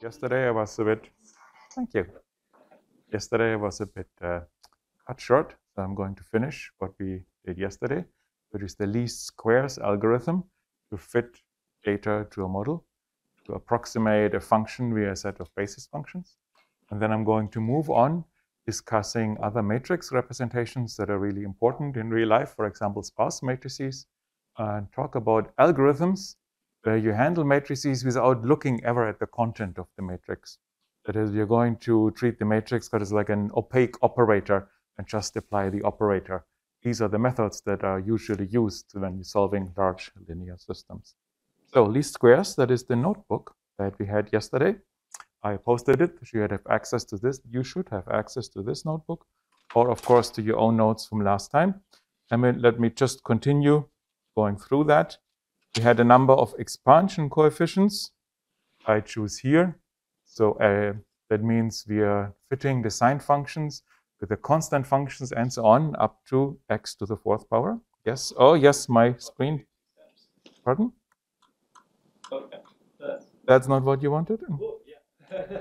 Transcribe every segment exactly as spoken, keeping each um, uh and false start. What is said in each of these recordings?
Yesterday I was a bit, thank you. Yesterday I was a bit uh, cut short, so I'm going to finish what we did yesterday, which is the least squares algorithm to fit data to a model, to approximate a function via a set of basis functions. And then I'm going to move on discussing other matrix representations that are really important in real life, for example, sparse matrices, and talk about algorithms where you handle matrices without looking ever at the content of the matrix. That is, you're going to treat the matrix as like an opaque operator and just apply the operator. These are the methods that are usually used when you're solving large linear systems. So least squares, that is the notebook that we had yesterday. I posted it. You should have access to this. You should have access to this notebook, or of course to your own notes from last time. I mean, let me just continue going through that. We had a number of expansion coefficients. I choose here. So uh, that means we are fitting the sign functions with the constant functions and so on up to x to the fourth power. Yes. Oh, yes, my screen. Pardon? Okay. That's not what you wanted? Oh, yeah.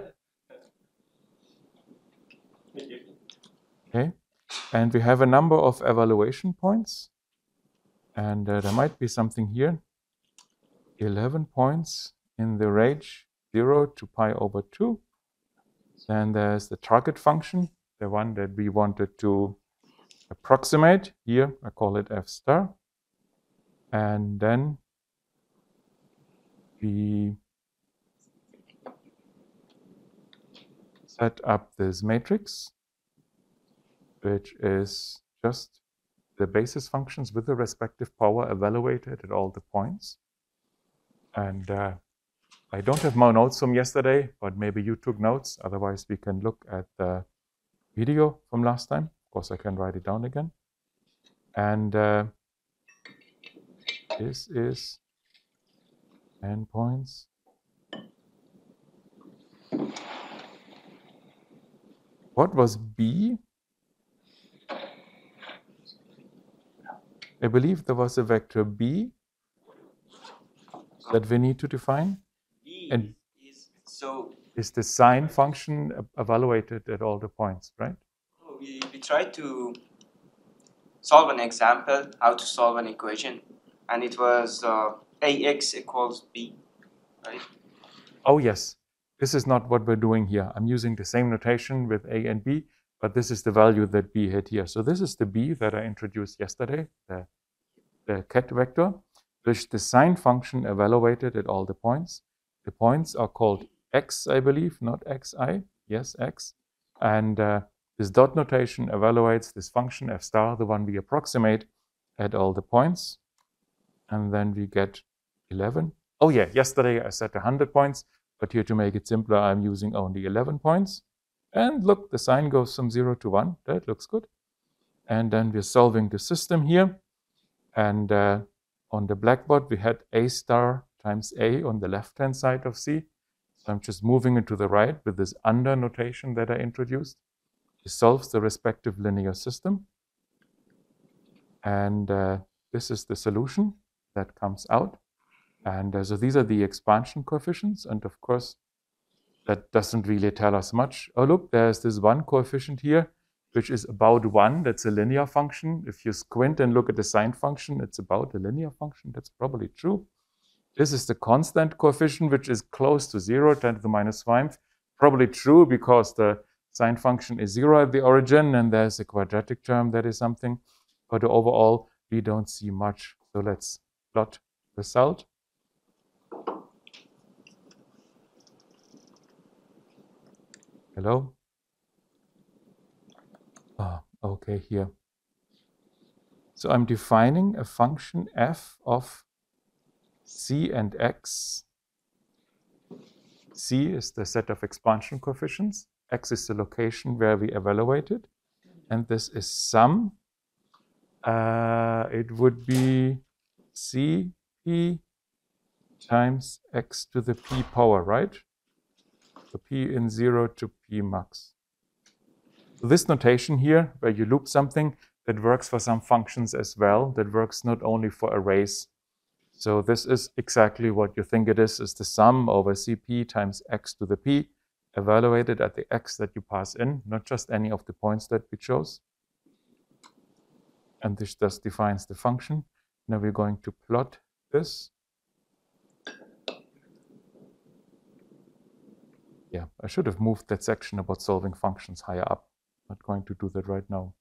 Okay. And we have a number of evaluation points. And uh, there might be something here. eleven points in the range zero to pi over two. Then there's the target function, the one that we wanted to approximate. Here, I call it f star. And then we set up this matrix, which is just the basis functions with the respective power evaluated at all the points. And uh, I don't have more notes from yesterday, but maybe you took notes. Otherwise, we can look at the video from last time. Of course, I can write it down again. And uh, this is n points. What was B? I believe there was a vector B that we need to define. B And is so is the sign function evaluated at all the points, right? we, we tried to solve an example how to solve an equation, and it was uh, ax equals b, right? Oh, yes. This is not what we're doing here. I'm using the same notation with a and b, but this is the value that b had here. So this is the b that I introduced yesterday, the, the ket vector, which the sign function evaluated at all the points. The points are called x, I believe, not xi. Yes, x. And uh, this dot notation evaluates this function f star, the one we approximate, at all the points. And then we get eleven. Oh yeah, yesterday I set one hundred points, but here to make it simpler, I'm using only eleven points. And look, the sign goes from zero to one. That looks good. And then we're solving the system here. And uh, on the blackboard, we had a star times a on the left-hand side of C. So I'm just moving it to the right with this under notation that I introduced. It solves the respective linear system. And uh, this is the solution that comes out. And uh, so these are the expansion coefficients. And of course, that doesn't really tell us much. Oh, look, there's this one coefficient here, which is about one. That's a linear function. If you squint and look at the sign function, it's about a linear function. That's probably true. This is the constant coefficient, which is close to zero, ten to the minus five. Probably true because the sign function is zero at the origin, and there's a quadratic term that is something. But overall, we don't see much. So let's plot the result. Hello? Ah, okay, here. So I'm defining a function f of c and x. C is the set of expansion coefficients. X is the location where we evaluate it. And this is sum. Uh, it would be c p times x to the p power, right? So p in zero to p max. So this notation here, where you loop something, that works for some functions as well. That works not only for arrays. So this is exactly what you think it is, is the sum over Cp times x to the p, evaluated at the x that you pass in, not just any of the points that we chose. And this just defines the function. Now we're going to plot this. Yeah, I should have moved that section about solving functions higher up. Not going to do that right now.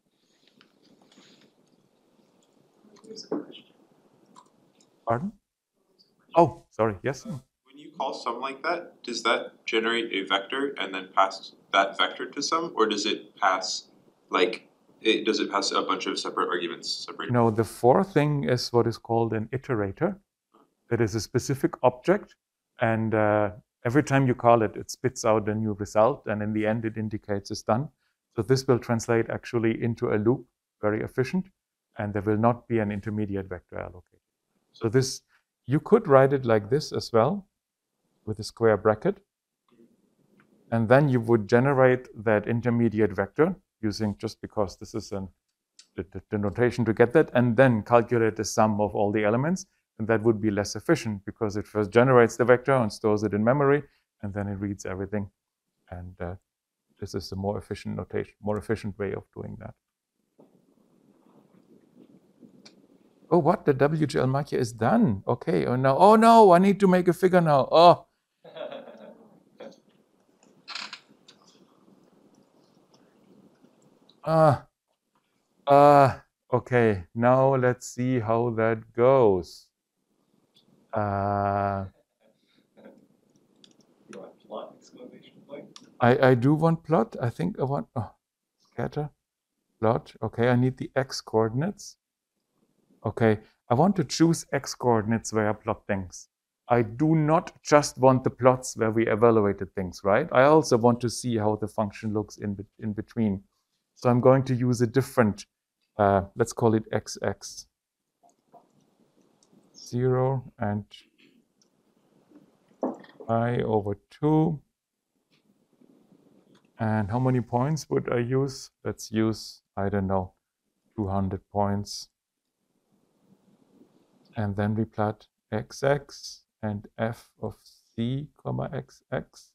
Pardon? Oh, sorry, yes? Uh, when you call sum like that, does that generate a vector and then pass that vector to sum, or does it pass, like, it, does it pass a bunch of separate arguments? Separate? No, the for thing is what is called an iterator. That is a specific object, and uh, every time you call it, it spits out a new result, and in the end it indicates it's done. So this will translate actually into a loop, very efficient, and there will not be an intermediate vector allocated. So this, you could write it like this as well, with a square bracket, and then you would generate that intermediate vector using, just because this is an, the, the, the notation to get that, and then calculate the sum of all the elements. And that would be less efficient because it first generates the vector and stores it in memory, and then it reads everything. And uh, this is a more efficient notation, more efficient way of doing that. Oh, what? The W G L Makia is done. Okay. Oh no. Oh no! I need to make a figure now. Oh. Ah. Uh, uh, okay. Now let's see how that goes. Uh, you want plot exclamation point? I, I do want plot. I think I want oh, scatter, plot. Okay, I need the x coordinates. Okay, I want to choose x coordinates where I plot things. I do not just want the plots where we evaluated things, right? I also want to see how the function looks in, in between. So I'm going to use a different, uh, let's call it xx. zero and I over two. And how many points would I use? Let's use, I don't know, two hundred points. And then we plot xx and f of c comma xx.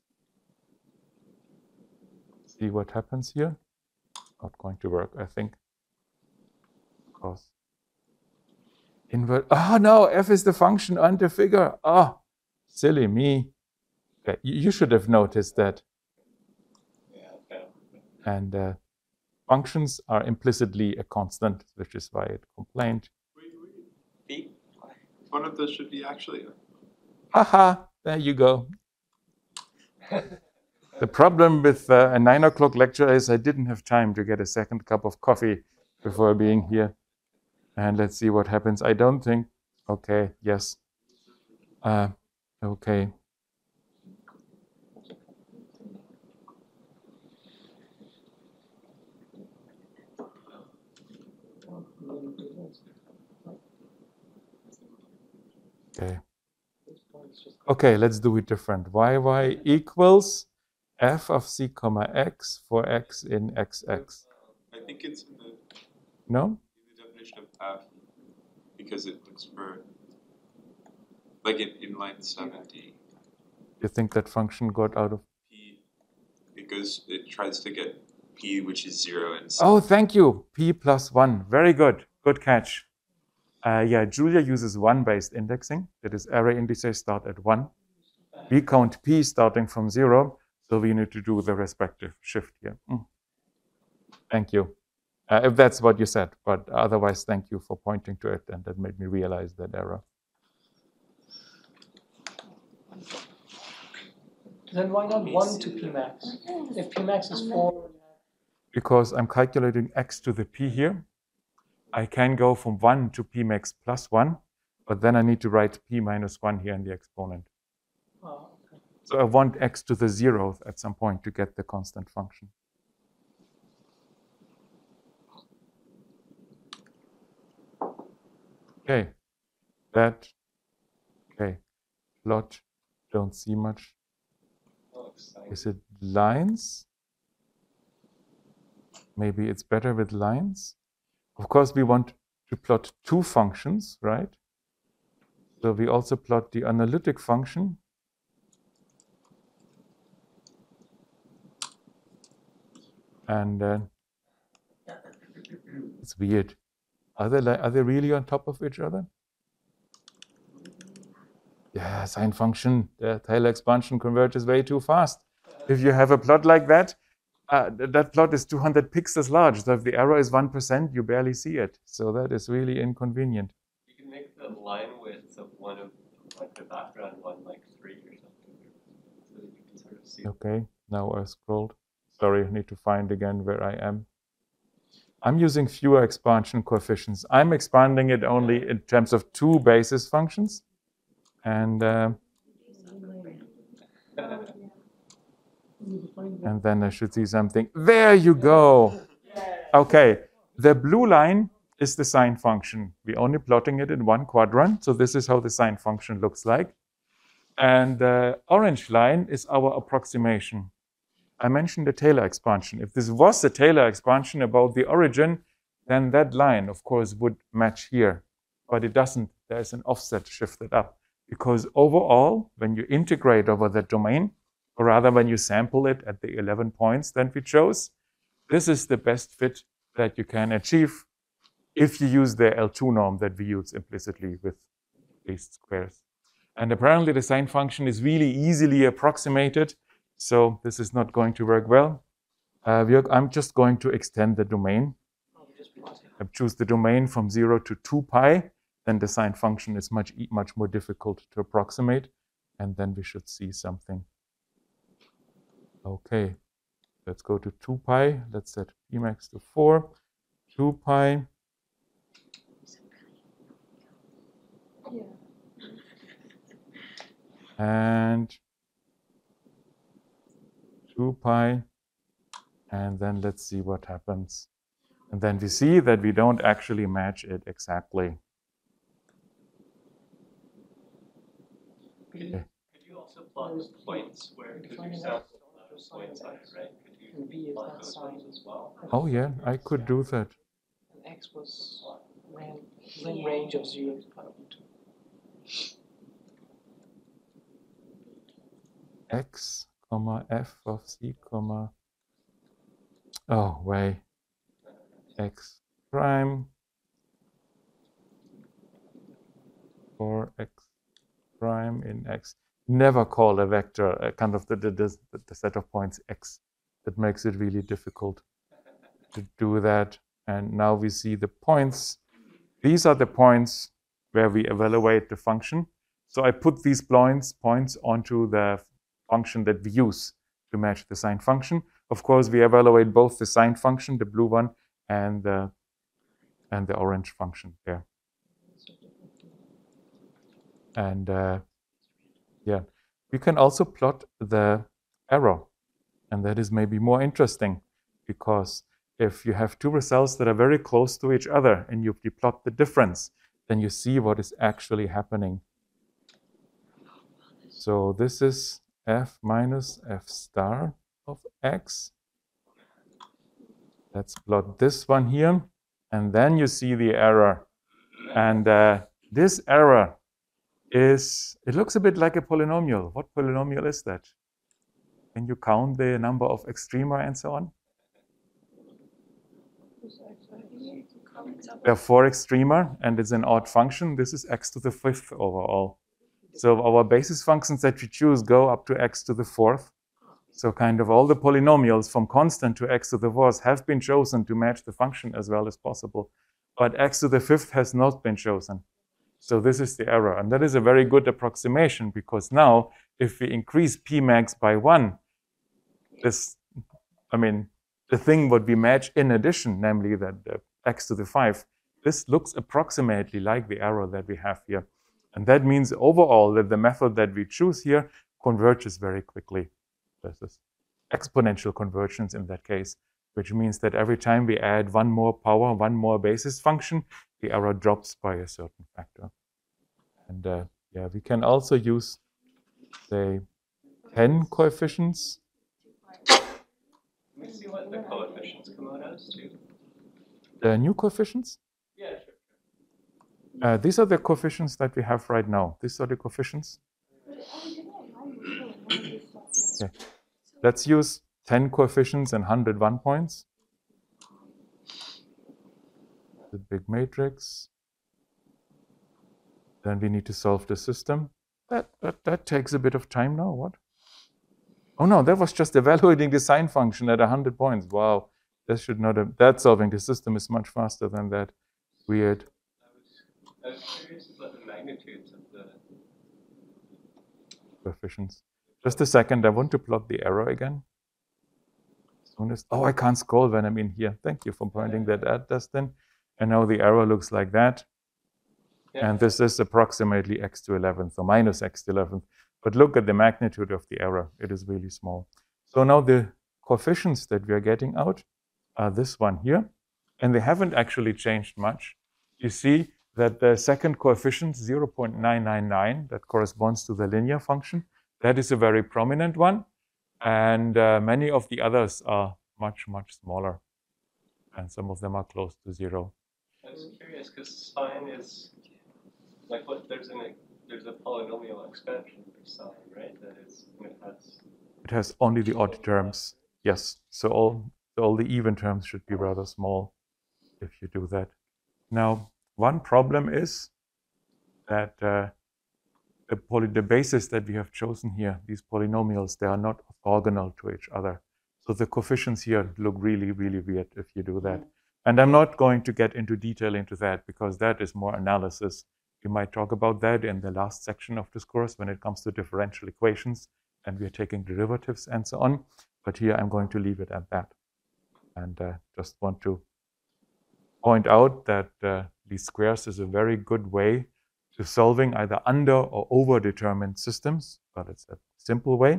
See what happens here. Not going to work, I think. Because invert. Oh no, f is the function and the figure. Oh, silly me. Okay, you should have noticed that. Yeah, okay. And uh, functions are implicitly a constant, which is why it complained. Wait, wait. P? One of those should be actually. Haha, there you go. The problem with uh, a nine o'clock lecture is I didn't have time to get a second cup of coffee before being here. And let's see what happens. I don't think. Okay, yes. Uh, okay. Okay. Okay, let's do it different. Yy equals f of c comma x for x in xx. I think it's in the, No? in the definition of f, because it looks for, like in, in line seventy, You think that function got out of... p, it goes, it tries to get p, which is zero, and Oh, thank you. P plus one. Very good. Good catch. Uh, yeah, Julia uses one-based indexing. That is, array indices start at one. We count p starting from zero, so we need to do the respective shift here. Mm. Thank you. Uh, if that's what you said, but otherwise, thank you for pointing to it, and that made me realize that error. Then why not one to P max? If P max is four. Because I'm calculating x to the p here. I can go from one to p max plus one, but then I need to write p minus one here in the exponent. Oh, okay. So I want x to the zeroth at some point to get the constant function. Okay, that, okay, plot, don't see much. Is it lines? Maybe it's better with lines. Of course, we want to plot two functions, right? So we also plot the analytic function. And uh, it's weird. Are they, li- are they really on top of each other? Yeah, sine function, the Taylor expansion converges way too fast. If you have a plot like that, uh, th- that plot is two hundred pixels large. So if the error is one percent, you barely see it. So that is really inconvenient. You can make the line width of one of like the background one like three or something. So that you can sort of see. Okay, now I scrolled. Sorry, I need to find again where I am. I'm using fewer expansion coefficients. I'm expanding it only in terms of two basis functions. And, uh, and then I should see something. There you go. Okay, the blue line is the sine function. We're only plotting it in one quadrant. So this is how the sine function looks like. And the orange line is our approximation. I mentioned the Taylor expansion. If this was a Taylor expansion about the origin, then that line, of course, would match here. But it doesn't. There's an offset shifted up. Because overall, when you integrate over the domain, or rather when you sample it at the eleven points that we chose, this is the best fit that you can achieve if you use the L two norm that we use implicitly with least squares. And apparently the sine function is really easily approximated. So this is not going to work well. Uh, we are, I'm just going to extend the domain. I choose the domain from zero to two pi. Then the sine function is much, much more difficult to approximate. And then we should see something. Okay, let's go to two pi. Let's set p max to four. two pi. And two pi, and then let's see what happens. And then we see that we don't actually match it exactly. Could you, could you also plot the points where, because you sampled a lot of points on it, right? Could you plot those ones as well? Oh yeah, I could do that. And X was ran in range of zero to pi over two. X, comma, f of c, comma, oh, wait, x prime for x prime in x. Never call a vector a kind of the, the, the, the set of points x. That makes it really difficult to do that. And now we see the points. These are the points where we evaluate the function. So I put these points, points onto the function that we use to match the sine function. Of course, we evaluate both the sine function, the blue one, and the, and the orange function there. And uh, yeah, we can also plot the error. And that is maybe more interesting because if you have two results that are very close to each other and you plot the difference, then you see what is actually happening. So this is f minus f star of x. Let's plot this one here. And then you see the error. And uh, this error is, it looks a bit like a polynomial. What polynomial is that? Can you count the number of extrema and so on? There are four extrema, and it's an odd function. This is x to the fifth overall. So our basis functions that we choose go up to x to the fourth. So kind of all the polynomials from constant to x to the fourth have been chosen to match the function as well as possible. But x to the fifth has not been chosen. So this is the error. And that is a very good approximation because now if we increase p max by one, this, I mean, the thing what we match in addition, namely that the x to the five, this looks approximately like the error that we have here. And that means overall that the method that we choose here converges very quickly. This is exponential convergence in that case, which means that every time we add one more power, one more basis function, the error drops by a certain factor. And uh, yeah, we can also use, say, ten coefficients. Can we see what the coefficients come out as too? The new coefficients? Yeah, sure. Uh, these are the coefficients that we have right now. These are the coefficients. Okay. Let's use ten coefficients and one hundred one points. The big matrix. Then we need to solve the system. That, that, that takes a bit of time now. What? Oh no, that was just evaluating the sine function at one hundred points. Wow, that should not have, that solving the system is much faster than that. Weird. I was curious about the magnitudes of the coefficients. Just a second, I want to plot the error again. As soon as, oh, I can't scroll when I'm in here. Thank you for pointing that out, Dustin. And now the error looks like that. Yeah. And this is approximately x to eleventh or minus x to eleventh. But look at the magnitude of the error. It is really small. So now the coefficients that we are getting out are this one here. And they haven't actually changed much. You see that the second coefficient, zero point nine nine nine, that corresponds to the linear function. That is a very prominent one. And uh, many of the others are much, much smaller. And some of them are close to zero. I was curious because sine is like what there's an there's a polynomial expansion for sine, right? That is, it has. It has only the odd terms. Yes. So all all the even terms should be rather small if you do that. Now, one problem is that uh, the poly the basis that we have chosen here, these polynomials, they are not orthogonal to each other. So the coefficients here look really, really weird if you do that. And I'm not going to get into detail into that because that is more analysis. We might talk about that in the last section of this course when it comes to differential equations and we are taking derivatives and so on. But here I'm going to leave it at that. And uh, just want to point out that uh, least squares is a very good way to solving either under or over determined systems, but it's a simple way.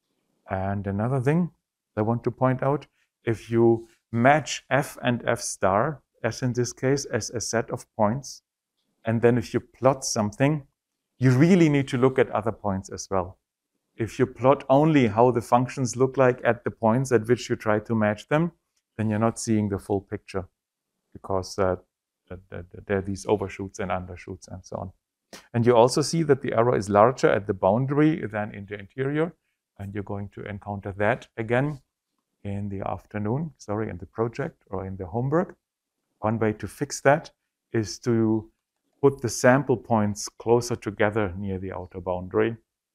And another thing I want to point out, if you match f and f star, as in this case, as a set of points, and then if you plot something, you really need to look at other points as well. If you plot only how the functions look like at the points at which you try to match them, then you're not seeing the full picture because uh, there are these overshoots and undershoots and so on. And you also see that the error is larger at the boundary than in the interior. And you're going to encounter that again in the afternoon, sorry, in the project or in the homework. One way to fix that is to put the sample points closer together near the outer boundary.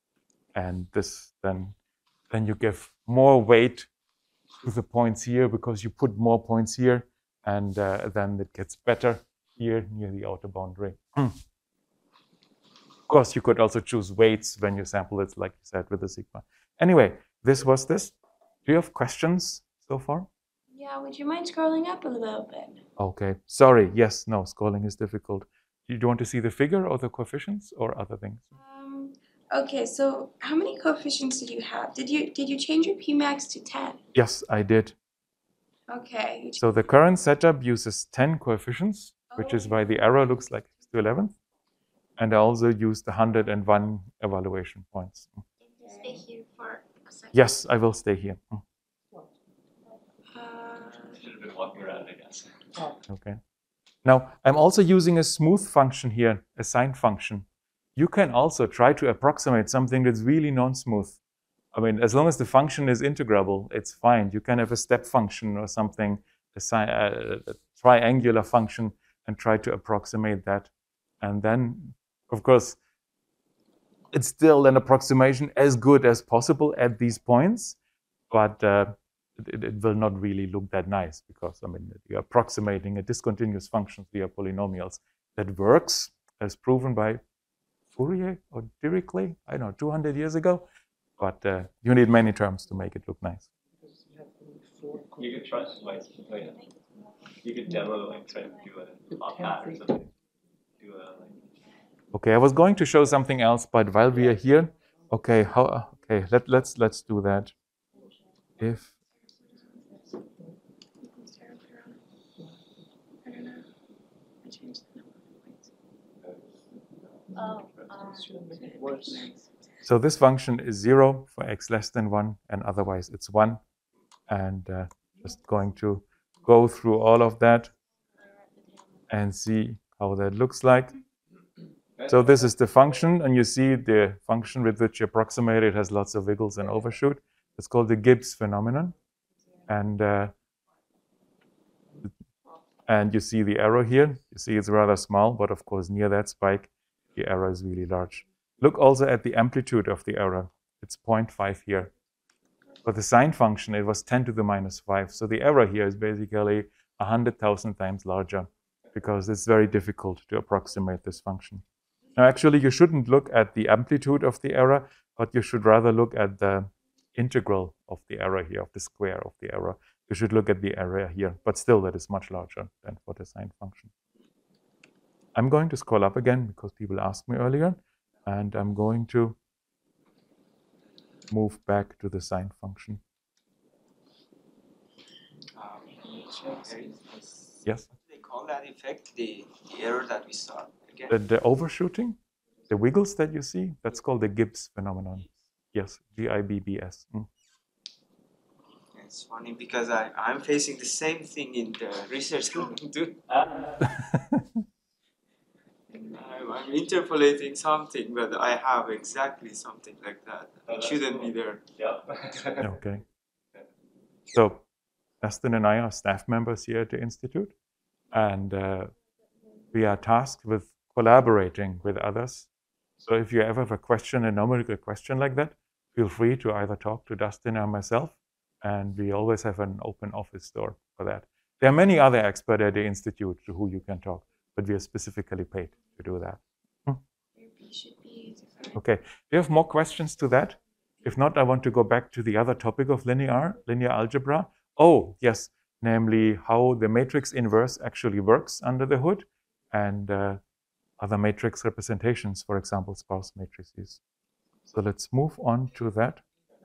And this then, then you give more weight to the points here because you put more points here and uh, then it gets better here near the outer boundary. Of course, you could also choose weights when you sample it, like you said, with the sigma. Anyway, this was this. Do you have questions so far? Yeah, would you mind scrolling up a little bit? Okay, sorry. Yes, no, scrolling is difficult. Do you want to see the figure or the coefficients or other things? Um, okay, so how many coefficients did you have? Did you did you change your P max to ten? Yes, I did. Okay. So the current setup uses ten coefficients, which is why the error looks like x to eleventh. And I also used the one hundred and one evaluation points. Stay here for a second. Yes, I will stay here. Uh, Should have been walking around, I guess. Okay. Now, I'm also using a smooth function here, a sine function. You can also try to approximate something that's really non-smooth. I mean, as long as the function is integrable, it's fine. You can have a step function or something, a, sine, a, a triangular function, and try to approximate that. And then, of course, it's still an approximation as good as possible at these points, but uh, it, it will not really look that nice because, I mean, you're approximating a discontinuous function via polynomials. That works, as proven by Fourier or Dirichlet, I don't know, two hundred years ago, but uh, you need many terms to make it look nice. You could try to like, like, you could demo like try to do a top hat or something. Do a like. Okay, I was going to show something else, but while we are here, okay, how? Okay, let let's let's do that. If I don't know. I changed the number of points. Oh, worse. so, this function is zero for x less than one, and otherwise it's one. And uh, just going to go through all of that and see how that looks like. So this is the function, and you see the function with which you approximate it has lots of wiggles and overshoot. It's called the Gibbs phenomenon. And uh, and you see the error here. You see it's rather small, but of course near that spike, the error is really large. Look also at the amplitude of the error. It's zero point five here. For the sine function, it was ten to the minus five. So the error here is basically one hundred thousand times larger because it's very difficult to approximate this function. Now, actually, you shouldn't look at the amplitude of the error, but you should rather look at the integral of the error here, of the square of the error. You should look at the error here, but still that is much larger than for the sine function. I'm going to scroll up again because people asked me earlier, and I'm going to move back to the sine function. Um, can you check there is this, Yes? what do they call that effect? The, the error that we saw again? The, the overshooting, the wiggles that you see, that's called the Gibbs phenomenon. Yes, G I B B S. Mm. It's funny because I, I'm facing the same thing in the research I'm doing. I'm, I'm interpolating something, but I have exactly something like that. It shouldn't be there. Okay. So, Dustin and I are staff members here at the Institute, and uh, we are tasked with collaborating with others. So if you ever have a question, a numerical question like that, feel free to either talk to Dustin or myself, and we always have an open office door for that. There are many other experts at the Institute to who you can talk, but we are specifically paid to do that. Hmm. Okay, do you have more questions to that? If not, I want to go back to the other topic of linear, linear algebra. Oh, yes, namely how the matrix inverse actually works under the hood, and uh, other matrix representations, for example, sparse matrices. So let's move on to that.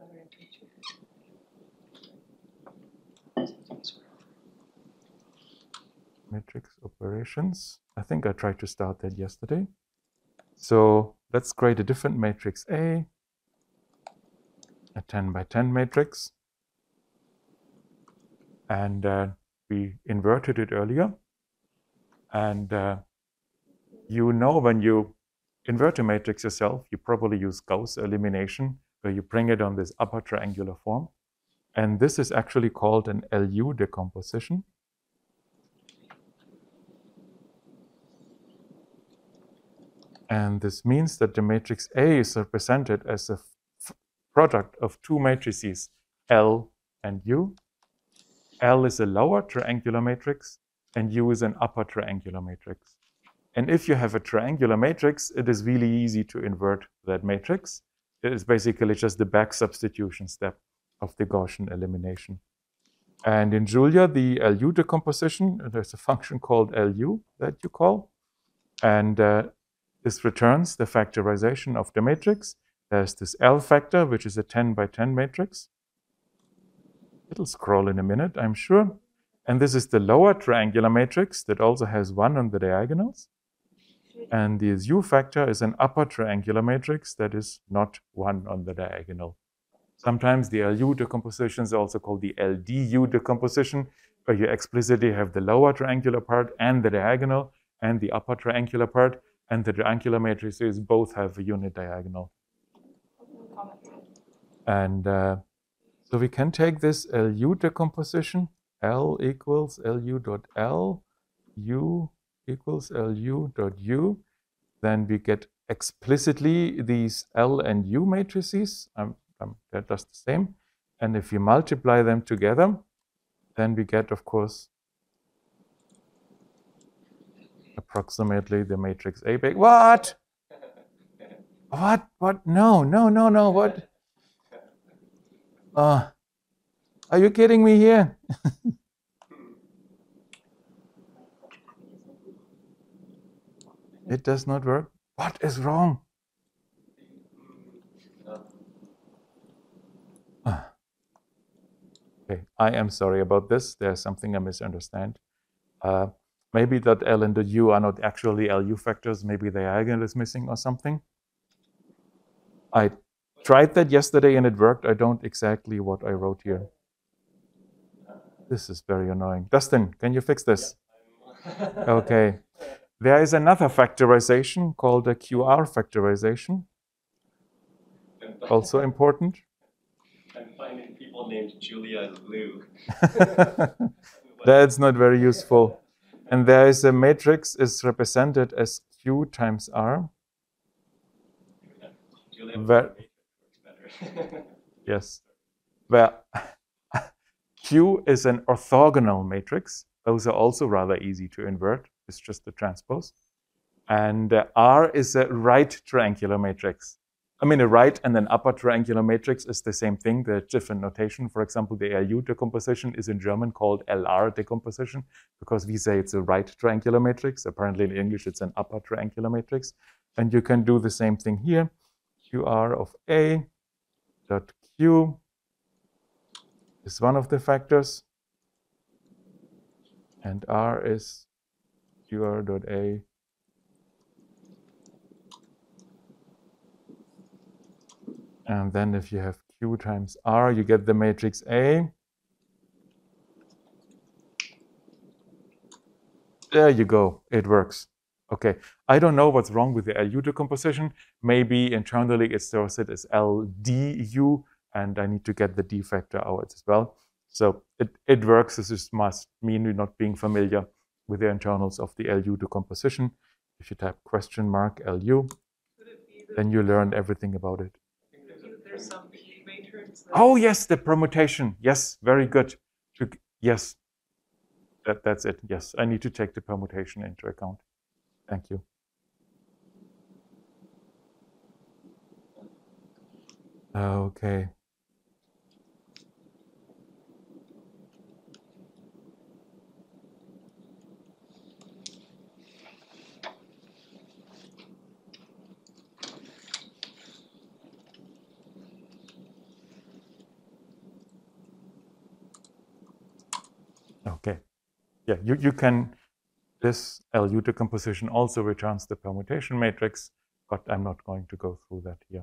Matrix operations. I think I tried to start that yesterday. So let's create a different matrix A, a ten by ten matrix. And uh, we inverted it earlier. And uh, you know when you invert a matrix yourself, you probably use Gauss elimination, where you bring it on this upper triangular form. And this is actually called an L U decomposition. And this means that the matrix A is represented as a product of two matrices, L and U. L is a lower triangular matrix, and U is an upper triangular matrix. And if you have a triangular matrix, it is really easy to invert that matrix. It is basically just the back substitution step of the Gaussian elimination. And in Julia, the L U decomposition, there's a function called L U that you call. And uh, this returns the factorization of the matrix. There's this L factor, which is a ten by ten matrix. It'll scroll in a minute, I'm sure. And this is the lower triangular matrix that also has one on the diagonals. And the U factor is an upper triangular matrix that is not one on the diagonal. Sometimes the L U decomposition is also called the L D U decomposition, where you explicitly have the lower triangular part and the diagonal and the upper triangular part, and the triangular matrices both have a unit diagonal. And uh, so we can take this L U decomposition, L equals L U dot L, U equals L U dot U. Then we get explicitly these L and U matrices. Um, um, that does the same. And if you multiply them together, then we get, of course, approximately the matrix A. What? What? What? No, no, no, no. What? Uh, are you kidding me here? It does not work. What is wrong? Uh, okay, I am sorry about this. There's something I misunderstand. Uh, maybe that L and the U are not actually L U factors. Maybe the diagonal is missing or something. I tried that yesterday and it worked. I don't exactly what I wrote here. This is very annoying. Dustin, can you fix this? Okay. there is another factorization called a Q R factorization, also important. I'm finding people named Julia and Lou. That's not very useful. And there is a matrix is represented as Q times R. Julia Where, better. yes. Where Q is an orthogonal matrix. Those are also rather easy to invert. It's just the transpose. And uh, R is a right triangular matrix. I mean, a right and an upper triangular matrix is the same thing. The different notation, for example, the L U decomposition is in German called L R decomposition because we say it's a right triangular matrix. Apparently in English, it's an upper triangular matrix. And you can do the same thing here. Q R of A dot Q is one of the factors. And R is Q R dot A and then if you have Q times R, you get the matrix A. There you go, it works. Okay, I don't know what's wrong with the L U decomposition. Maybe internally it stores it as L D U, and I need to get the D factor out as well. So it, it works. This just must mean you're not being familiar with the internals of the L U decomposition. If you type question mark L U, then you learn everything about it. There's some P matrix. Oh yes, the permutation. Yes, very good. Yes, that, that's it. Yes, I need to take the permutation into account. Thank you. Okay. Okay. Yeah, you, you can, this L U decomposition also returns the permutation matrix, but I'm not going to go through that here.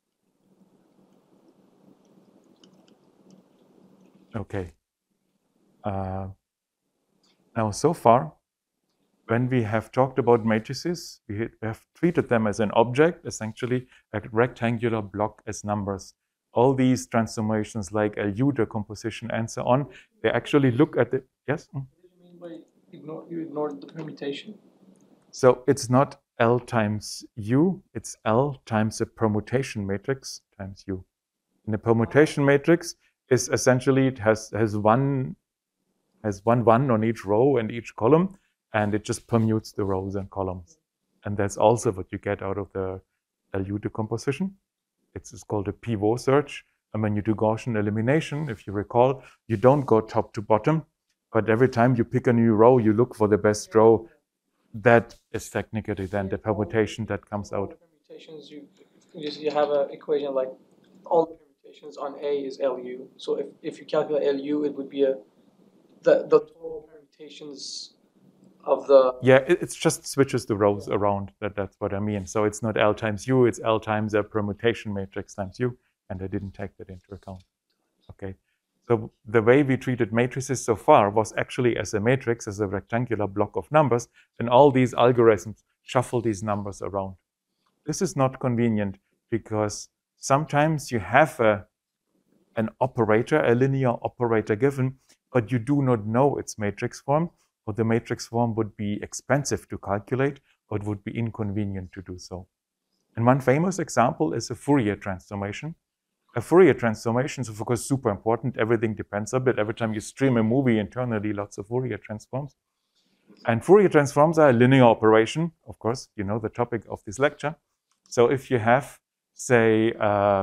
Okay. Uh, now, so far, when we have talked about matrices, we have treated them as an object, essentially a rectangular block as numbers. All these transformations like L U decomposition and so on, they actually look at the, yes? What do you mean by ignore, you ignored the permutation? So it's not L times U, it's L times a permutation matrix times U. And the permutation matrix is essentially, it has, has one has one one on each row and each column, and it just permutes the rows and columns. And that's also what you get out of the L U decomposition. It's, it's called a pivot search. And when you do Gaussian elimination, if you recall, you don't go top to bottom, but every time you pick a new row, you look for the best row. That is technically then the permutation that comes out. Permutations, you, you have an equation like all the permutations on A is L U. So if, if you calculate L U, it would be a the, the total permutations of the... Yeah, it it's just switches the rows around. That, that's what I mean. So it's not L times U, it's L times a permutation matrix times U, and I didn't take that into account. Okay. So the way we treated matrices so far was actually as a matrix, as a rectangular block of numbers, and all these algorithms shuffle these numbers around. This is not convenient because sometimes you have a, an operator, a linear operator given, but you do not know its matrix form, or the matrix form would be expensive to calculate, or it would be inconvenient to do so. And one famous example is a Fourier transformation. A Fourier transformation is, of course, super important. Everything depends on it. Every time you stream a movie internally, lots of Fourier transforms. And Fourier transforms are a linear operation. Of course, you know the topic of this lecture. So if you have, say, uh,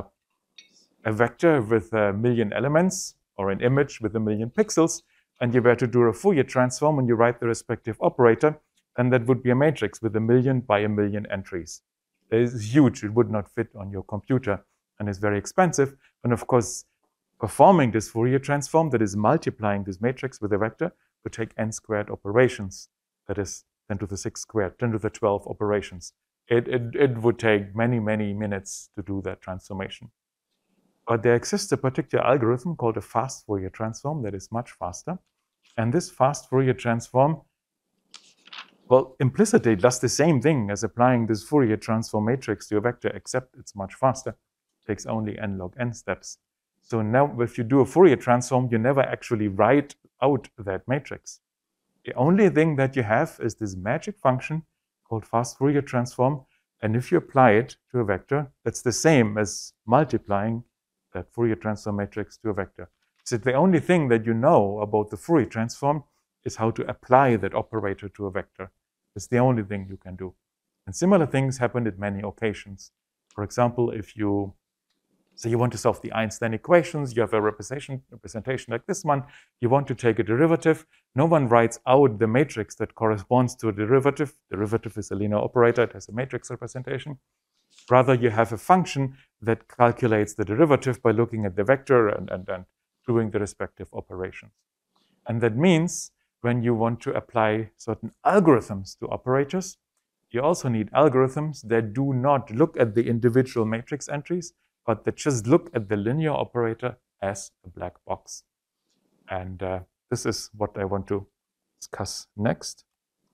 a vector with a million elements, or an image with a million pixels, and you were to do a Fourier transform and you write the respective operator, then that would be a matrix with a million by a million entries. It is huge. It would not fit on your computer and is very expensive. And of course, performing this Fourier transform, that is multiplying this matrix with a vector, would take n squared operations. That is ten to the six squared, ten to the twelve operations. It, it, it would take many, many minutes to do that transformation. But there exists a particular algorithm called a fast Fourier transform that is much faster. And this fast Fourier transform Well, implicitly it does the same thing as applying this Fourier transform matrix to a vector, except it's much faster. It takes only n log n steps. So now if you do a Fourier transform, you never actually write out that matrix. The only thing that you have is this magic function called fast Fourier transform. And if you apply it to a vector, that's the same as multiplying that Fourier transform matrix to a vector. So the only thing that you know about the Fourier transform is how to apply that operator to a vector. It's the only thing you can do. And similar things happen at many occasions. For example, if you So you want to solve the Einstein equations, you have a representation, representation like this one, you want to take a derivative, no one writes out the matrix that corresponds to a derivative. Derivative is a linear operator, it has a matrix representation. Rather, you have a function that calculates the derivative by looking at the vector and, and, and doing the respective operations. And that means when you want to apply certain algorithms to operators, you also need algorithms that do not look at the individual matrix entries, but that just look at the linear operator as a black box. And uh, this is what I want to discuss next.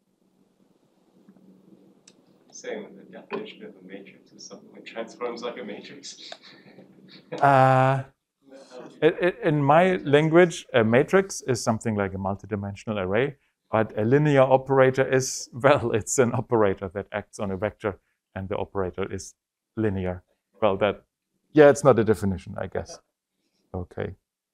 Saying that the definition of a matrix is something that transforms like a matrix. uh, in my language, a matrix is something like a multidimensional array, but a linear operator is, well, it's an operator that acts on a vector, and the operator is linear. Well, that Yeah, it's not a definition, I guess. Okay.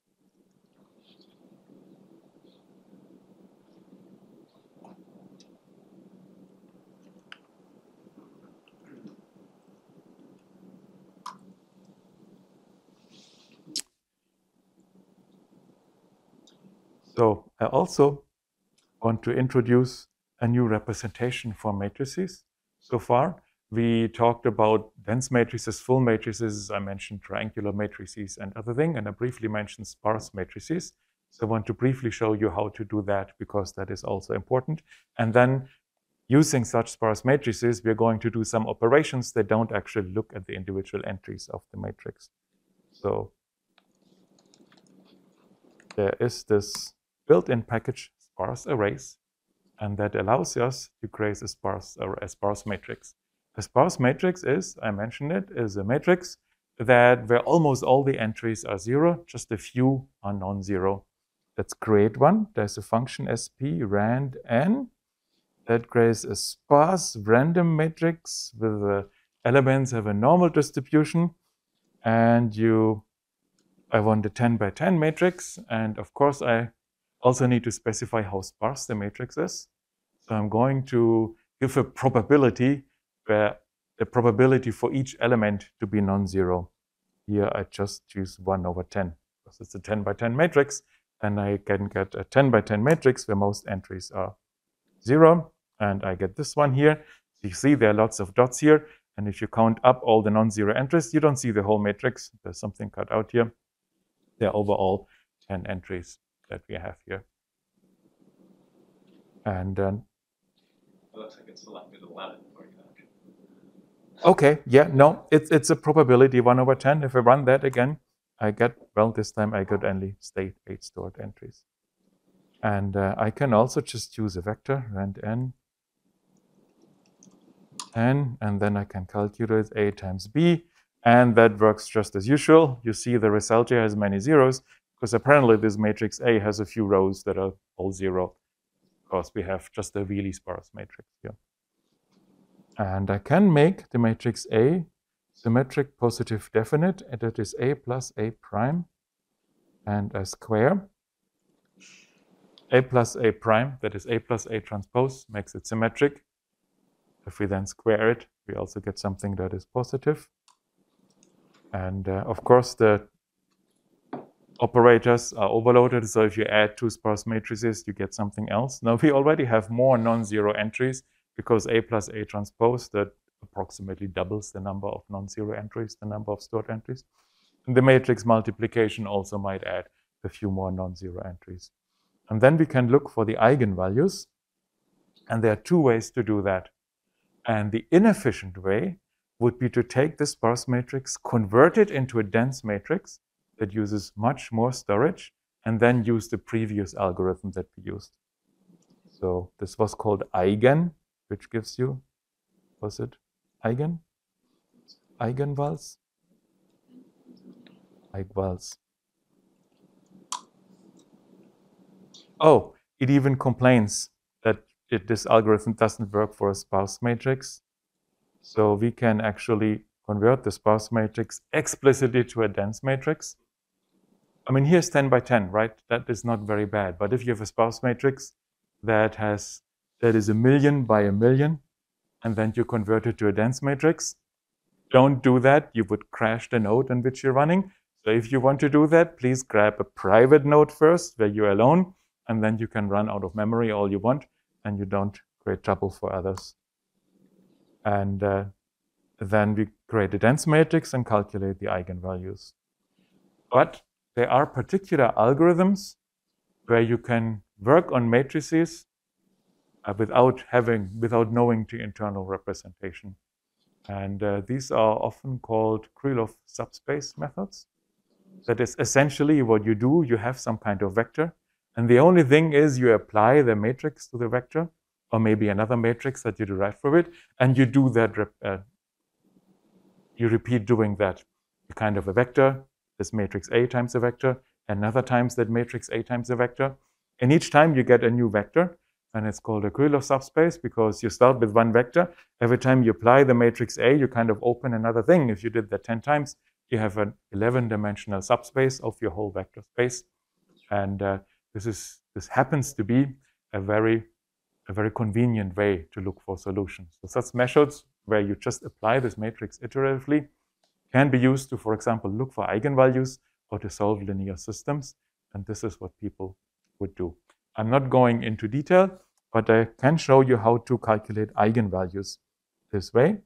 So I also want to introduce a new representation for matrices. So far, we talked about dense matrices, full matrices. I mentioned triangular matrices and other thing, and I briefly mentioned sparse matrices. So I want to briefly show you how to do that, because that is also important. And then using such sparse matrices, we're going to do some operations that don't actually look at the individual entries of the matrix. So there is this built-in package, sparse arrays, and that allows us to create a sparse, a sparse matrix. A sparse matrix is, I mentioned it, is a matrix that where almost all the entries are zero, just a few are non-zero. Let's create one. There's a function sp rand n that creates a sparse random matrix with the elements have a normal distribution, and you, I want a ten by ten matrix, and of course I also need to specify how sparse the matrix is. So I'm going to give a probability where the probability for each element to be non-zero. Here I just choose one over ten, because it's a ten by ten matrix, and I can get a ten by ten matrix where most entries are zero, and I get this one here. So you see there are lots of dots here, and if you count up all the non-zero entries, you don't see the whole matrix. There's something cut out here. There are overall ten entries that we have here. And then It looks like it's selected eleven for you. Okay, yeah, no, it's it's a probability one over ten. If I run that again, I get, well, this time I got only state eight stored entries. And uh, I can also just choose a vector, rand n, n, and then I can calculate a times b, and that works just as usual. You see the result here has many zeros, because apparently this matrix A has a few rows that are all zero, because we have just a really sparse matrix here. And I can make the matrix A symmetric positive definite, and that is A plus A prime and a square. A plus A prime, that is A plus A transpose, makes it symmetric. If we then square it, we also get something that is positive. And uh, of course, the operators are overloaded, so if you add two sparse matrices, you get something else. Now, we already have more non-zero entries, because A plus A transpose, that approximately doubles the number of non-zero entries, the number of stored entries. And the matrix multiplication also might add a few more non-zero entries. And then we can look for the eigenvalues. And there are two ways to do that. And the inefficient way would be to take the sparse matrix, convert it into a dense matrix that uses much more storage, and then use the previous algorithm that we used. So this was called eigen, which gives you, was it eigen? Eigenvalue? Eigenvalue. Oh, it even complains that it, this algorithm doesn't work for a sparse matrix. So we can actually convert the sparse matrix explicitly to a dense matrix. I mean, here's ten by ten, right? That is not very bad. But if you have a sparse matrix that has that is a million by a million, and then you convert it to a dense matrix, don't do that. You would crash the node in which you're running. So if you want to do that, please grab a private node first where you're alone, and then you can run out of memory all you want, and you don't create trouble for others. And uh, then we create a dense matrix and calculate the eigenvalues. But there are particular algorithms where you can work on matrices uh, without having, without knowing the internal representation. And uh, these are often called Krylov subspace methods. That is essentially what you do. You have some kind of vector, and the only thing is you apply the matrix to the vector, or maybe another matrix that you derive from it, and you do that, uh, you repeat doing that. Kind of a vector, this matrix A times a vector, another times that matrix A times a vector, and each time you get a new vector, and it's called a Krylov subspace because you start with one vector. Every time you apply the matrix A, you kind of open another thing. If you did that ten times, you have an eleven dimensional subspace of your whole vector space. And uh, this is this happens to be a very, a very convenient way to look for solutions. So such methods where you just apply this matrix iteratively can be used to, for example, look for eigenvalues or to solve linear systems. And this is what people would do. I'm not going into detail, but I can show you how to calculate eigenvalues this way.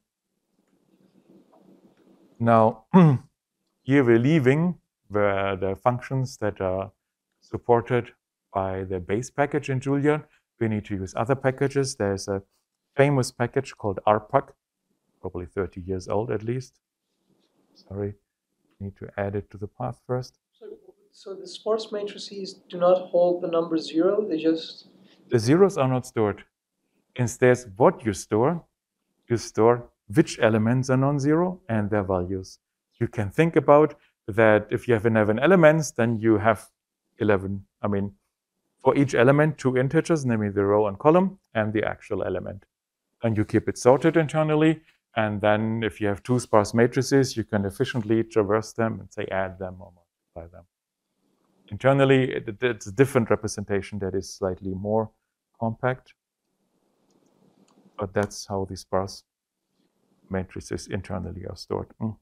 Now, here we're leaving the, the functions that are supported by the base package in Julia. We need to use other packages. There's a famous package called R P U C, probably thirty years old at least. Sorry, need to add it to the path first. So, so the sparse matrices do not hold the number zero, they just... The zeros are not stored. Instead, what you store, you store which elements are non-zero and their values. You can think about that if you have eleven elements, then you have eleven, I mean, for each element, two integers, namely the row and column, and the actual element. And you keep it sorted internally, and then if you have two sparse matrices, you can efficiently traverse them and say add them or multiply them. Internally, it, it's a different representation that is slightly more compact, but that's how the sparse matrices internally are stored. Mm.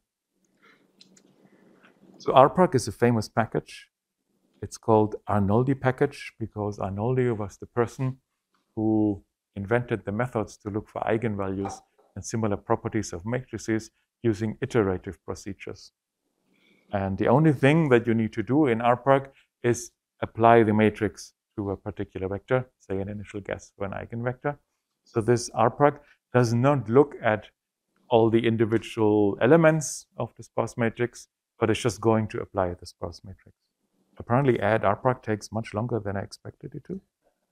So R P U C is a famous package. It's called Arnoldi package because Arnoldi was the person who invented the methods to look for eigenvalues and similar properties of matrices using iterative procedures. And the only thing that you need to do in R P U C is apply the matrix to a particular vector, say an initial guess for an eigenvector. So this R P U C does not look at all the individual elements of the sparse matrix, but it's just going to apply the sparse matrix. Apparently, add R P U C takes much longer than I expected it to.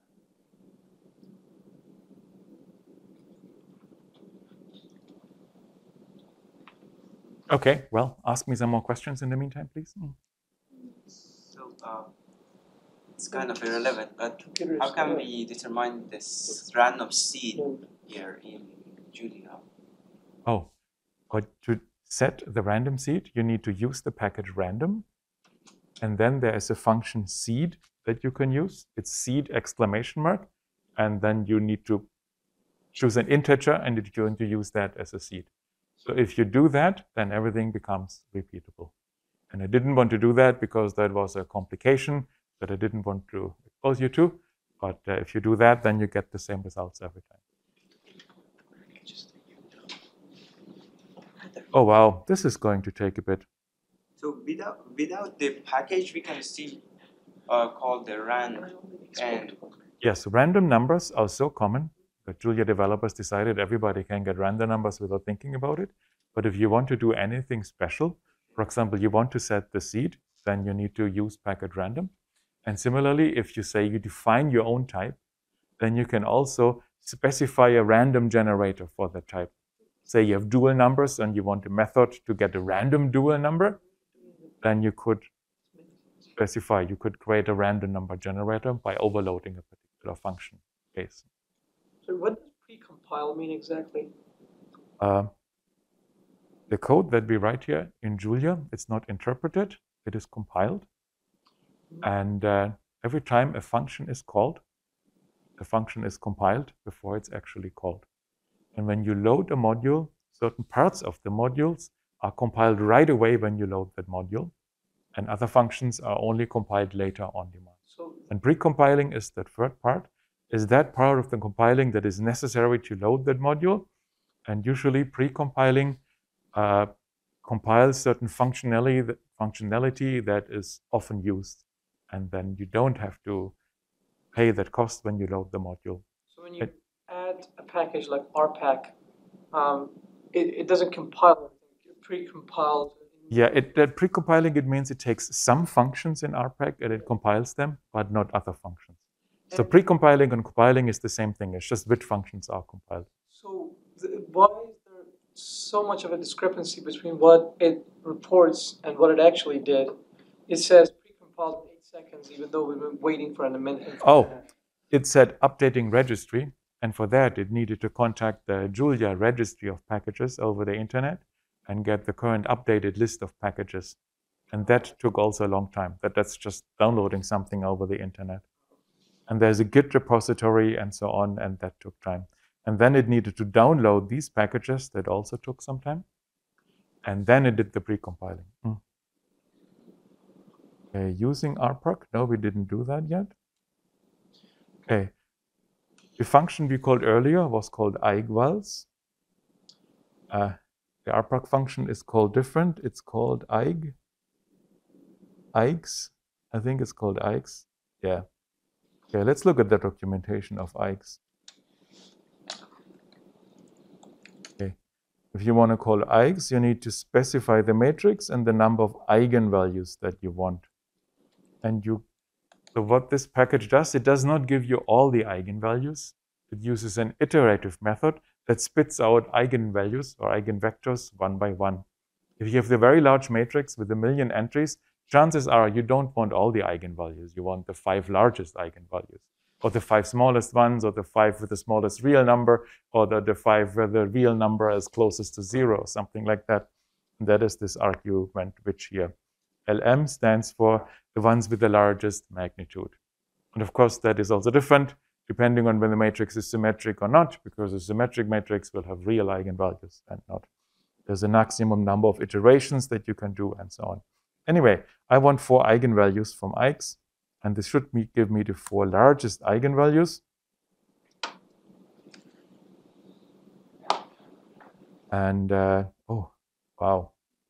Okay, well, ask me some more questions in the meantime, please. Mm. So, uh, it's kind of irrelevant, but how can we determine this random seed here in Julia? Oh, but to set the random seed, you need to use the package random. And then there is a function seed that you can use. It's seed exclamation mark. And then you need to choose an integer and you're going to use that as a seed. So if you do that, then everything becomes repeatable. And I didn't want to do that because that was a complication that I didn't want to expose you to. But uh, if you do that, then you get the same results every time. Oh, wow, this is going to take a bit. So without without the package, we can still uh, call the rand and... Yes, random numbers are so common that Julia developers decided everybody can get random numbers without thinking about it. But if you want to do anything special, for example, you want to set the seed, then you need to use package random. And similarly, if you say you define your own type, then you can also specify a random generator for that type. Say you have dual numbers and you want a method to get a random dual number, then you could specify, you could create a random number generator by overloading a particular function case. So what does precompile mean exactly? Uh, the code that we write here in Julia, it's not interpreted, it is compiled. And uh, every time a function is called, the function is compiled before it's actually called. And when you load a module, certain parts of the modules are compiled right away when you load that module, and other functions are only compiled later on demand. So, And precompiling is the third part, is that part of the compiling that is necessary to load that module. And usually precompiling uh, compiles certain functionality that, functionality that is often used. And then you don't have to pay that cost when you load the module. so when you It- add a package like R pack, um, it, it doesn't compile everything, it pre-compiles. Yeah, it, that precompiling, it means it takes some functions in R pack and it compiles them, but not other functions. So And- precompiling and compiling is the same thing. It's just which functions are compiled. So the, why is there so much of a discrepancy between what it reports and what it actually did? It says precompiled in eight seconds, even though we've been waiting for an minute. Oh, it said updating registry, and for that it needed to contact the Julia registry of packages over the internet and get the current updated list of packages. And that took also a long time. That that's just downloading something over the internet. And there's a Git repository and so on, and that took time. And then it needed to download these packages. That also took some time. And then it did the precompiling. Mm. Okay, using R pack? No, we didn't do that yet. Okay. The function we called earlier was called eigvals. Uh, the R pack function is called different. It's called eig. eigs. I think it's called eigs. Yeah. Okay, let's look at the documentation of eigs. Okay. If you want to call eigs, you need to specify the matrix and the number of eigenvalues that you want. And you, so what this package does, it does not give you all the eigenvalues. It uses an iterative method that spits out eigenvalues or eigenvectors one by one. If you have the very large matrix with a million entries, chances are you don't want all the eigenvalues. You want the five largest eigenvalues, or the five smallest ones, or the five with the smallest real number, or the, the five where the real number is closest to zero, something like that. And that is this argument which here. L M stands for the ones with the largest magnitude. And of course, that is also different depending on whether the matrix is symmetric or not, because a symmetric matrix will have real eigenvalues and not. There's a maximum number of iterations that you can do and so on. Anyway, I want four eigenvalues from eigs, and this should me, give me the four largest eigenvalues. And, uh, oh, wow.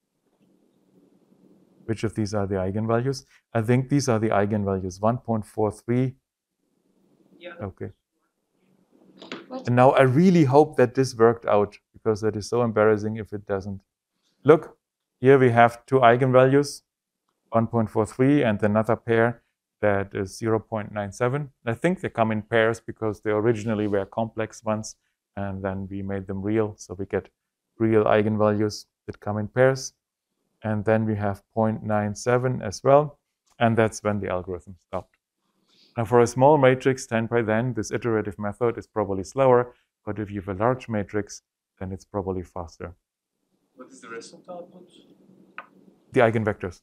Which of these are the eigenvalues? I think these are the eigenvalues, one point four three. Yeah. Okay. What? And now I really hope that this worked out, because that is so embarrassing if it doesn't. Look, here we have two eigenvalues, one point four three and another pair that is zero point nine seven. I think they come in pairs because they originally were complex ones, and then we made them real, so we get real eigenvalues that come in pairs. And then we have zero point nine seven as well, and that's when the algorithm stopped. Now for a small matrix, ten by then, this iterative method is probably slower, but if you have a large matrix, then it's probably faster. What is the rest of the outputs? The eigenvectors.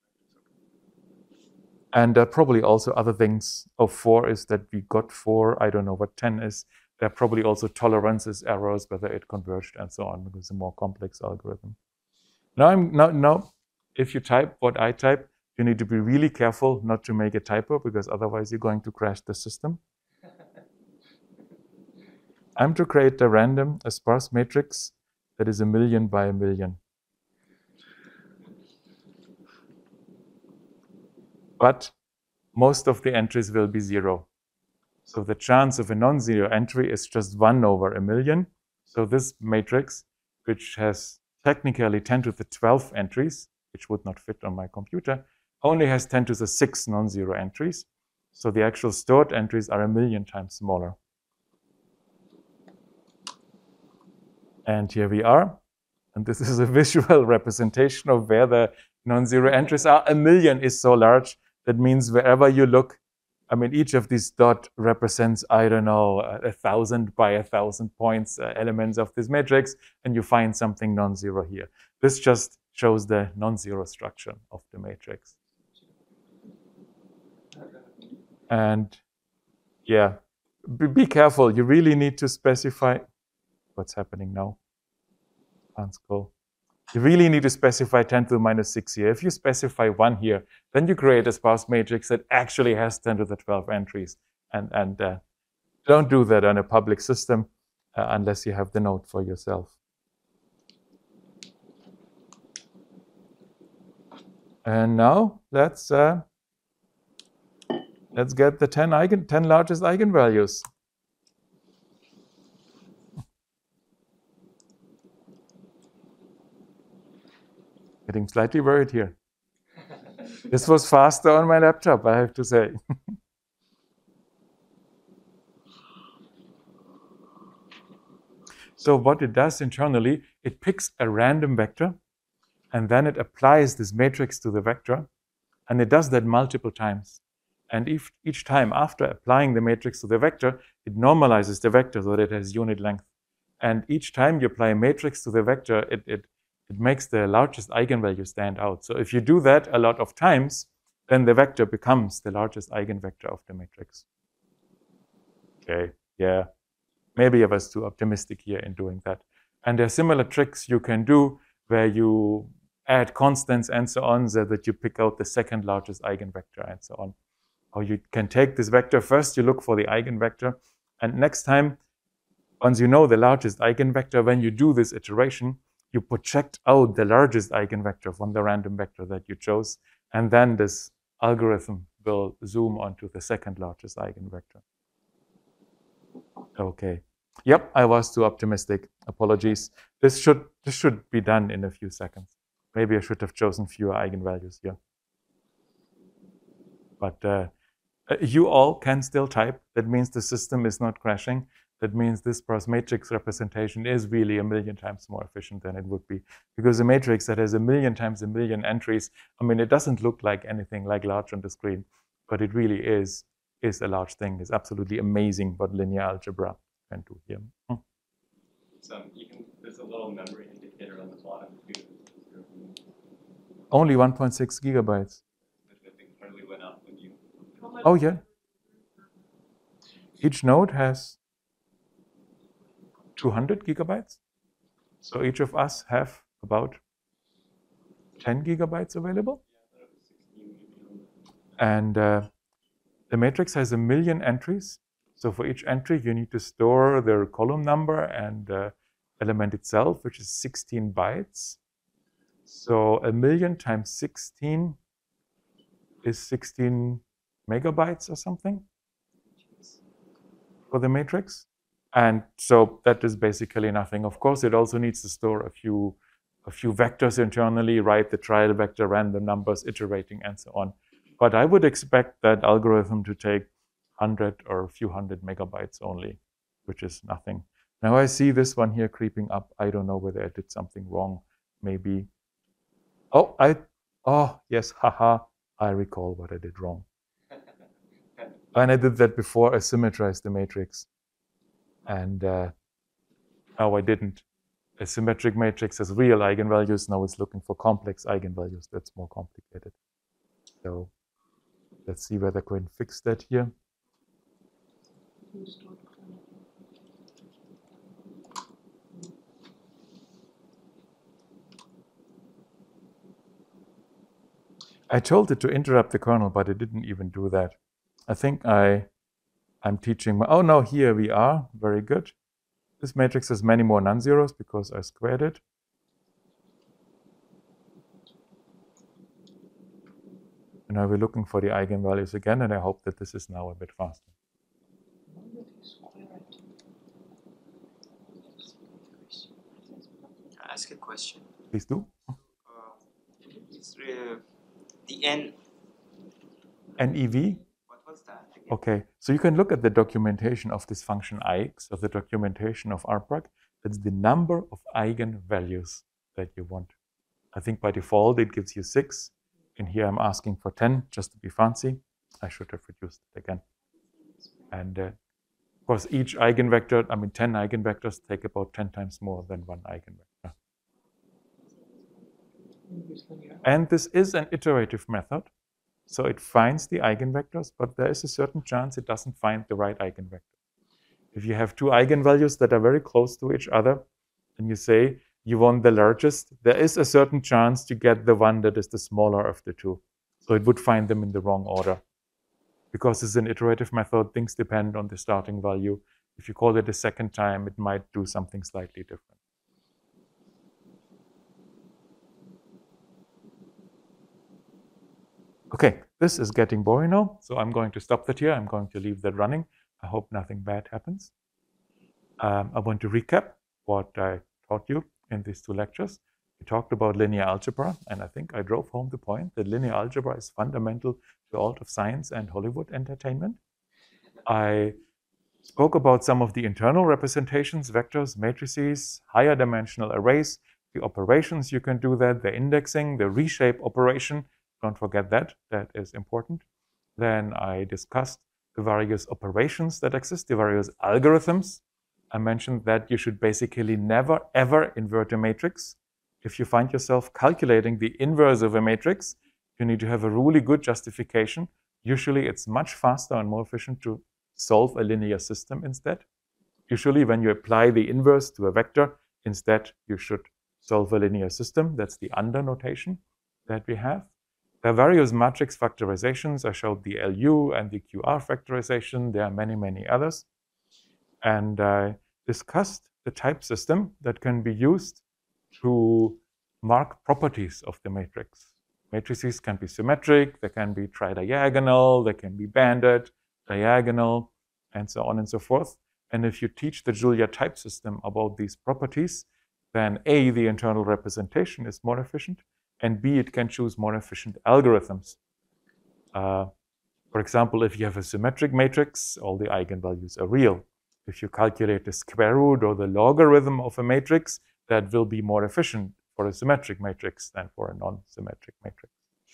And uh, probably also other things. Oh, four is that we got four. I don't know what ten is. There are probably also tolerances, errors, whether it converged and so on, because it's a more complex algorithm. Now, I'm, now, now, if you type what I type, you need to be really careful not to make a typo, because otherwise you're going to crash the system. I'm to create a random, a sparse matrix that is a million by a million. But most of the entries will be zero. So the chance of a non-zero entry is just one over a million. So this matrix, which has technically ten to the twelve entries, which would not fit on my computer, only has ten to the six non-zero entries. So the actual stored entries are a million times smaller. And here we are. And this is a visual representation of where the non-zero entries are. A million is so large. That means wherever you look, I mean, each of these dots represents, I don't know, a thousand by a thousand points, uh, elements of this matrix, and you find something non-zero here. This just shows the non-zero structure of the matrix. And yeah, be, be careful. You really need to specify what's happening now. Go. You really need to specify ten to the minus six here. If you specify one here, then you create a sparse matrix that actually has ten to the twelve entries. And, and uh, don't do that on a public system uh, unless you have the node for yourself. And now let's uh, let's get the ten eigen ten largest eigenvalues. Getting slightly worried here. This was faster on my laptop, I have to say. So what it does internally, it picks a random vector, and then it applies this matrix to the vector, and it does that multiple times. And if each time after applying the matrix to the vector, it normalizes the vector so that it has unit length. And each time you apply a matrix to the vector, it, it it makes the largest eigenvalue stand out. So if you do that a lot of times, then the vector becomes the largest eigenvector of the matrix. Okay, yeah. Maybe I was too optimistic here in doing that. And there are similar tricks you can do where you add constants and so on so that you pick out the second largest eigenvector and so on. Or you can take this vector first, you look for the eigenvector, and next time, once you know the largest eigenvector, when you do this iteration, you project out the largest eigenvector from the random vector that you chose, and then this algorithm will zoom onto the second largest eigenvector. Okay. Yep, I was too optimistic. Apologies. This should this should be done in a few seconds. Maybe I should have chosen fewer eigenvalues here. But uh, you all can still type. That means the system is not crashing. That means this sparse matrix representation is really a million times more efficient than it would be. Because a matrix that has a million times a million entries, I mean, it doesn't look like anything like large on the screen, but it really is, is a large thing. It's absolutely amazing what linear algebra can do here. Hmm. So you can, there's a little memory indicator on the bottom too. Only one point six gigabytes. I think hardly went up when you... Oh, yeah. Each node has two hundred gigabytes. So each of us have about ten gigabytes available. And uh, the matrix has a million entries. So for each entry, you need to store the column number and the element itself, which is sixteen bytes. So a million times sixteen is sixteen megabytes or something for the matrix. And so that is basically nothing. Of course, it also needs to store a few, a few vectors internally, write the trial vector, random numbers, iterating, and so on. But I would expect that algorithm to take one hundred or a few hundred megabytes only, which is nothing. Now I see this one here creeping up. I don't know whether I did something wrong. Maybe. Oh, I, oh, yes, haha. I recall what I did wrong. And I did that before I symmetrized the matrix. And uh, now I didn't. A symmetric matrix has real eigenvalues. Now it's looking for complex eigenvalues. That's more complicated. So let's see whether I can fix that here. I told it to interrupt the kernel, but it didn't even do that. I think I, I'm teaching my, oh no, here we are, very good. This matrix has many more non-zeros because I squared it. And now we're looking for the eigenvalues again, and I hope that this is now a bit faster. Can I ask a question? Please do. Uh, it's, uh, the N. N E V? What was that Okay, so you can look at the documentation of this function ix, of the documentation of R P R O C. That's the number of eigenvalues that you want. I think by default it gives you six. And here I'm asking for ten, just to be fancy. I should have reduced it again. And uh, of course, each eigenvector, I mean, ten eigenvectors take about ten times more than one eigenvector. And this is an iterative method. So it finds the eigenvectors, but there is a certain chance it doesn't find the right eigenvector. If you have two eigenvalues that are very close to each other, and you say you want the largest, there is a certain chance to get the one that is the smaller of the two. So it would find them in the wrong order. Because it's an iterative method, things depend on the starting value. If you call it a second time, it might do something slightly different. Okay, this is getting boring now, so I'm going to stop that here. I'm going to leave that running. I hope nothing bad happens. Um, I want to recap what I taught you in these two lectures. We talked about linear algebra, and I think I drove home the point that linear algebra is fundamental to all of science and Hollywood entertainment. I spoke about some of the internal representations, vectors, matrices, higher dimensional arrays, the operations you can do that, the indexing, the reshape operation. Don't forget that, that is important. Then I discussed the various operations that exist, the various algorithms. I mentioned that you should basically never, ever invert a matrix. If you find yourself calculating the inverse of a matrix, you need to have a really good justification. Usually it's much faster and more efficient to solve a linear system instead. Usually when you apply the inverse to a vector, instead you should solve a linear system. That's the under notation that we have. There are various matrix factorizations. I showed the L U and the Q R factorization. There are many, many others. And I discussed the type system that can be used to mark properties of the matrix. Matrices can be symmetric, they can be tridiagonal, they can be banded, diagonal, and so on and so forth. And if you teach the Julia type system about these properties, then A, the internal representation is more efficient, and B, it can choose more efficient algorithms. Uh, for example, if you have a symmetric matrix, all the eigenvalues are real. If you calculate the square root or the logarithm of a matrix, that will be more efficient for a symmetric matrix than for a non-symmetric matrix.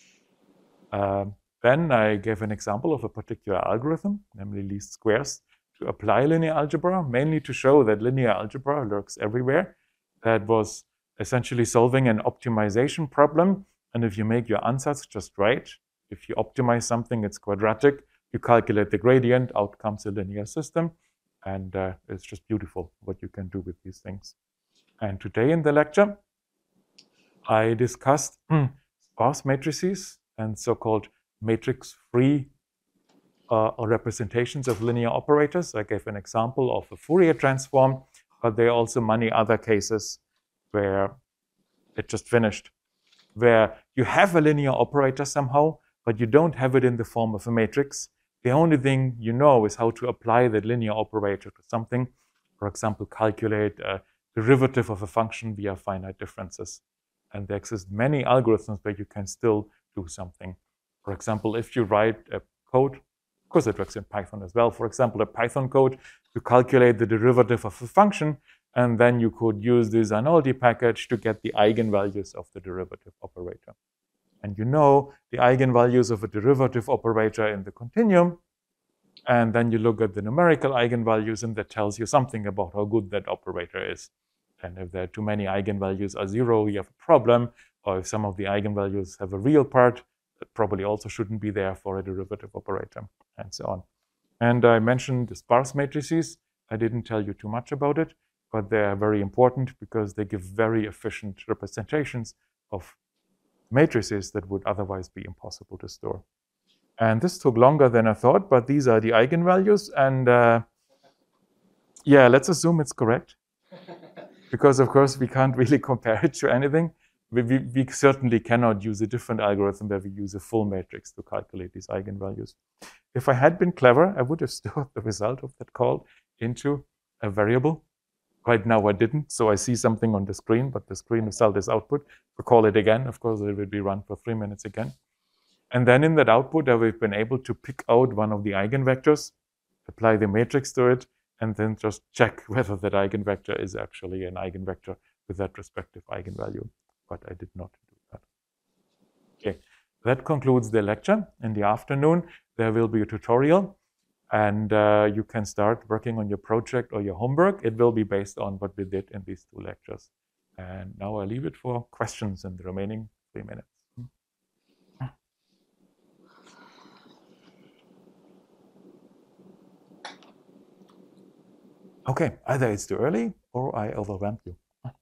Uh, then I gave an example of a particular algorithm, namely least squares, to apply linear algebra, mainly to show that linear algebra lurks everywhere. That was essentially solving an optimization problem. And if you make your ansatz just right, if you optimize something, it's quadratic, you calculate the gradient, out comes a linear system. And uh, it's just beautiful what you can do with these things. And today in the lecture, I discussed hmm, sparse matrices and so-called matrix-free uh, representations of linear operators. I gave an example of a Fourier transform, but there are also many other cases where it just finished, where you have a linear operator somehow, but you don't have it in the form of a matrix. The only thing you know is how to apply that linear operator to something. For example, calculate a derivative of a function via finite differences. And there exist many algorithms where you can still do something. For example, if you write a code, of course it works in Python as well, for example, a Python code to calculate the derivative of a function, and then you could use the Zanotti package to get the eigenvalues of the derivative operator. And you know the eigenvalues of a derivative operator in the continuum, and then you look at the numerical eigenvalues, and that tells you something about how good that operator is. And if there are too many eigenvalues are zero, you have a problem. Or if some of the eigenvalues have a real part, that probably also shouldn't be there for a derivative operator, and so on. And I mentioned the sparse matrices. I didn't tell you too much about it, but they are very important because they give very efficient representations of matrices that would otherwise be impossible to store. And this took longer than I thought, but these are the eigenvalues. And uh, yeah, let's assume it's correct. Because, of course, we can't really compare it to anything. We, we, we certainly cannot use a different algorithm where we use a full matrix to calculate these eigenvalues. If I had been clever, I would have stored the result of that call into a variable. Right now I didn't, so I see something on the screen, but the screen result is output. We'll call it again. Of course, it will be run for three minutes again. And then in that output, uh, we've been able to pick out one of the eigenvectors, apply the matrix to it, and then just check whether that eigenvector is actually an eigenvector with that respective eigenvalue. But I did not do that. Okay, that concludes the lecture. In the afternoon, there will be a tutorial, and uh, you can start working on your project or your homework. It will be based on what we did in these two lectures. And now I leave it for questions in the remaining three minutes. Okay, either it's too early or I overwhelmed you.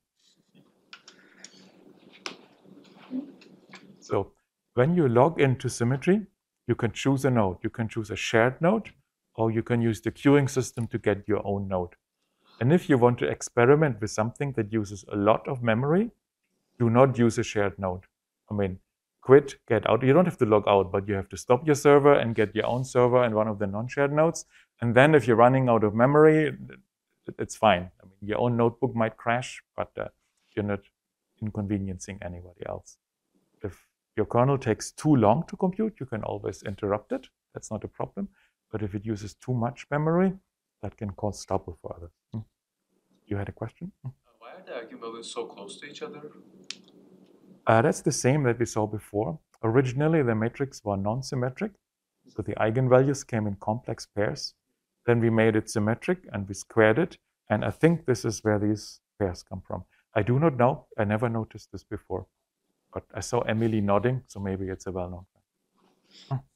So when you log into Symmetry, you can choose a node. You can choose a shared node, or you can use the queuing system to get your own node. And if you want to experiment with something that uses a lot of memory, do not use a shared node. I mean, quit, get out. You don't have to log out, but you have to stop your server and get your own server in one of the non-shared nodes. And then if you're running out of memory, it's fine. I mean, your own notebook might crash, but uh, you're not inconveniencing anybody else. If your kernel takes too long to compute, you can always interrupt it. That's not a problem. But if it uses too much memory, that can cause trouble for others. Hmm. You had a question? Hmm. Uh, why are the eigenvalues so close to each other? Uh, that's the same that we saw before. Originally, the matrix were non-symmetric. So the eigenvalues came in complex pairs. Then we made it symmetric and we squared it. And I think this is where these pairs come from. I do not know. I never noticed this before. But I saw Emily nodding, so maybe it's a well-known thing. Hmm.